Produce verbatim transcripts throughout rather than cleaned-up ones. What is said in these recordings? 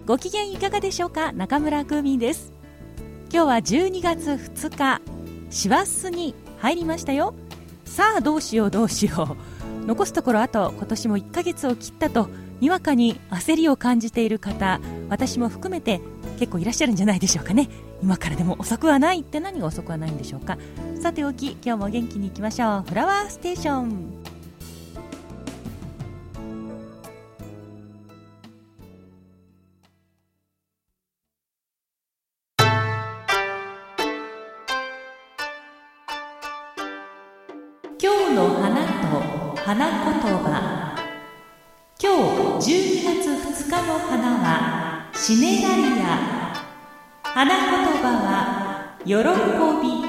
ご機嫌いかがでしょうか。中村クーミンです。今日はじゅうにがつふつか、師走に入りましたよ。さあどうしようどうしよう、残すところあと今年もいっかげつを切ったと、にわかに焦りを感じている方、私も含めて結構いらっしゃるんじゃないでしょうかね。今からでも遅くはないって、何が遅くはないんでしょうか。さておき、今日も元気にいきましょう。フラワーステーション。今日の花と花言葉。今日じゅうにがつふつかの花はシネラリア。花言葉は喜び。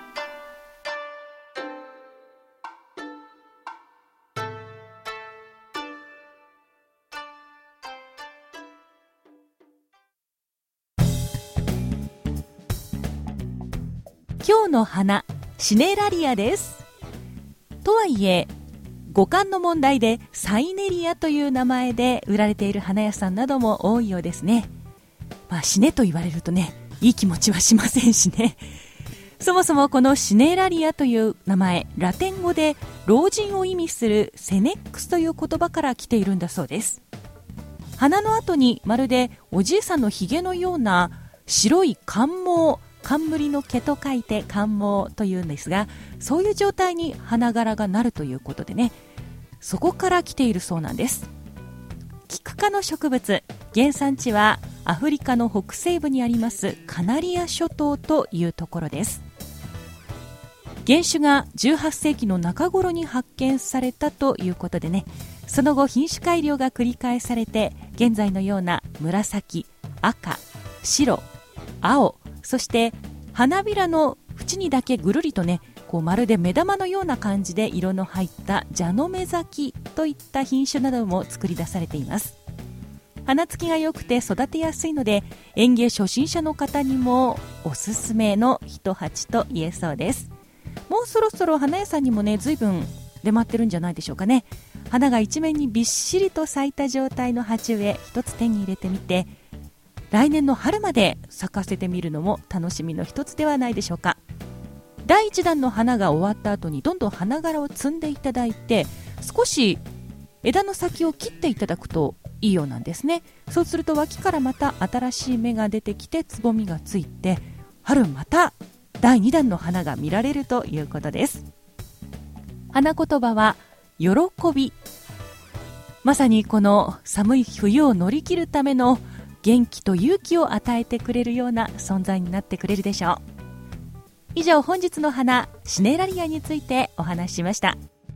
今日の花、シネラリアです。とはいえ語感の問題でサイネリアという名前で売られている花屋さんなども多いようですね。まあシネと言われるとね、いい気持ちはしませんしね。そもそもこのシネラリアという名前、ラテン語で老人を意味するセネックスという言葉から来ているんだそうです。花の後にまるでおじいさんのひげのような白い冠毛、冠の毛と書いて冠毛というんですが、そういう状態に花柄がなるということでね、そこから来ているそうなんです。キク科の植物、原産地はアフリカの北西部にありますカナリア諸島というところです。原種がじゅうはっせいきの中頃に発見されたということでね、その後品種改良が繰り返されて現在のような紫、赤、白、青、そして花びらの縁にだけぐるりとね、こうまるで目玉のような感じで色の入ったジャノメザキといった品種なども作り出されています。花つきが良くて育てやすいので、園芸初心者の方にもおすすめの一鉢と言えそうです。もうそろそろ花屋さんにもね、随分出回ってるんじゃないでしょうかね。花が一面にびっしりと咲いた状態の鉢植え一つ手に入れてみて、来年の春まで咲かせてみるのも楽しみの一つではないでしょうか。第一弾の花が終わった後にどんどん花柄を摘んでいただいて、少し枝の先を切っていただくといいようなんですね。そうすると脇からまた新しい芽が出てきてつぼみがついて、春まただいにだんの花が見られるということです。花言葉は喜び。まさにこの寒い冬を乗り切るための元気と勇気を与えてくれるような存在になってくれるでしょう。以上、本日の花、シネラリアについてお話ししました。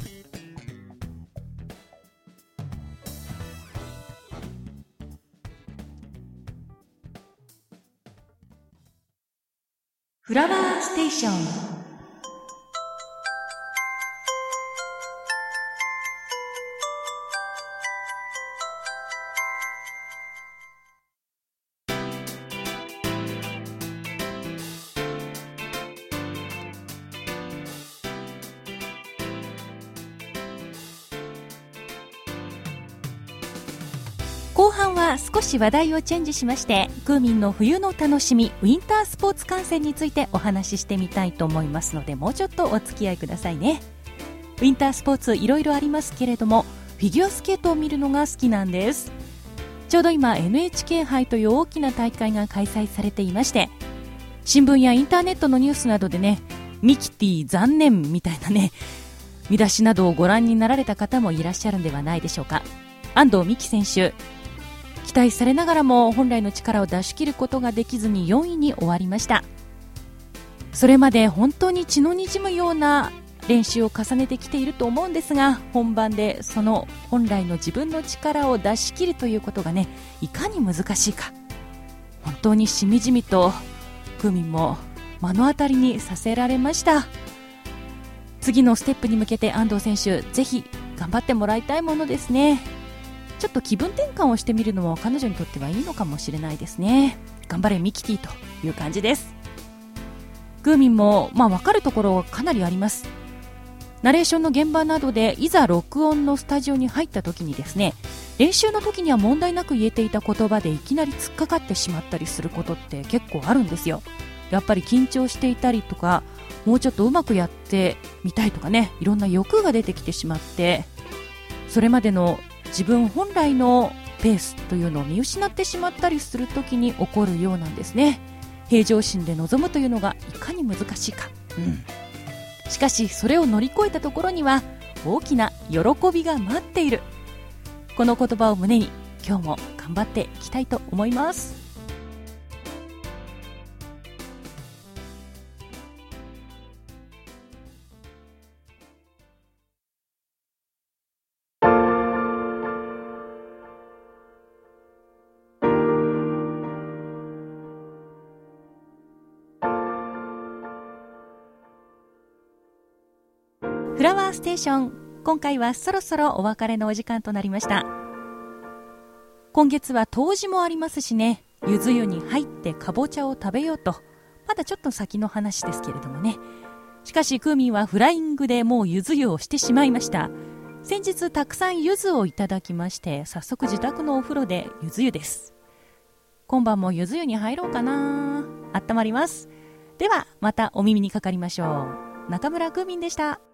フラワーステーション。後半は少し話題をチェンジしまして、クーミンの冬の楽しみ、ウィンタースポーツ観戦についてお話ししてみたいと思いますので、もうちょっとお付き合いくださいね。ウィンタースポーツいろいろありますけれども、フィギュアスケートを見るのが好きなんです。ちょうど今 エヌエイチケー 杯という大きな大会が開催されていまして、新聞やインターネットのニュースなどでね、ミキティ残念みたいなね、見出しなどをご覧になられた方もいらっしゃるんではないでしょうか。安藤美希選手、期待されながらも本来の力を出し切ることができずによんいに終わりました。それまで本当に血の滲むような練習を重ねてきていると思うんですが、本番でその本来の自分の力を出し切るということがね、いかに難しいか、本当にしみじみとクーミンも目の当たりにさせられました。次のステップに向けて安藤選手、ぜひ頑張ってもらいたいものですね。ちょっと気分転換をしてみるのも彼女にとってはいいのかもしれないですね。頑張れミキティという感じです。クーミンもまあ分かるところはかなりあります。ナレーションの現場などでいざ録音のスタジオに入った時にですね、 練習の時には問題なく言えていた言葉でいきなり突っかかってしまったりすることって結構あるんですよ。やっぱり緊張していたりとか、もうちょっとうまくやってみたいとかね、いろんな欲が出てきてしまって、それまでの自分本来のペースというのを見失ってしまったりする時に起こるようなんですね。平常心で臨むというのがいかに難しいか、うん、しかしそれを乗り越えたところには大きな喜びが待っている。この言葉を胸に今日も頑張っていきたいと思います。フラワーステーション、今回はそろそろお別れのお時間となりました。今月は冬至もありますしね、ゆず湯に入ってかぼちゃを食べようと、まだちょっと先の話ですけれどもね。しかしクーミンはフライングでもうゆず湯をしてしまいました。先日たくさんゆずをいただきまして、早速自宅のお風呂でゆず湯です。今晩もゆず湯に入ろうかな。温まります。ではまたお耳にかかりましょう。中村クーミンでした。